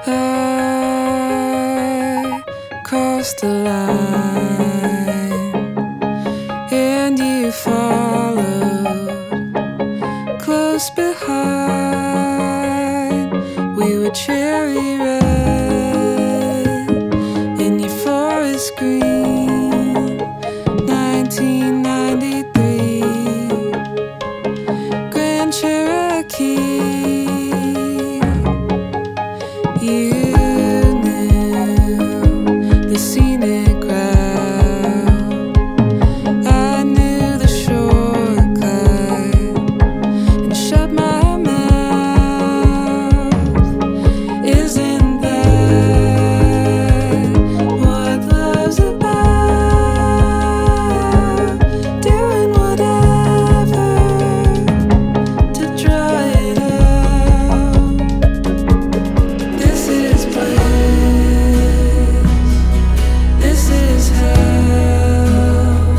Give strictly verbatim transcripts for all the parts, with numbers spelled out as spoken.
I crossed the line and you followed close behind. We were cherry red in your forest green. nineteen ninety-three Grand Cherokee. You knew the scenic route, I knew the shortcut, and shut my mouth. Isn't that what love's about? Doing whatever to dry it out. This is bliss, this is hell.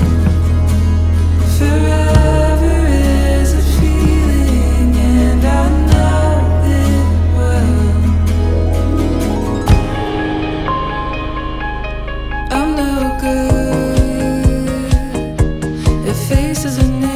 Forever is a feeling, and I know it well. I'm no good at faces and names.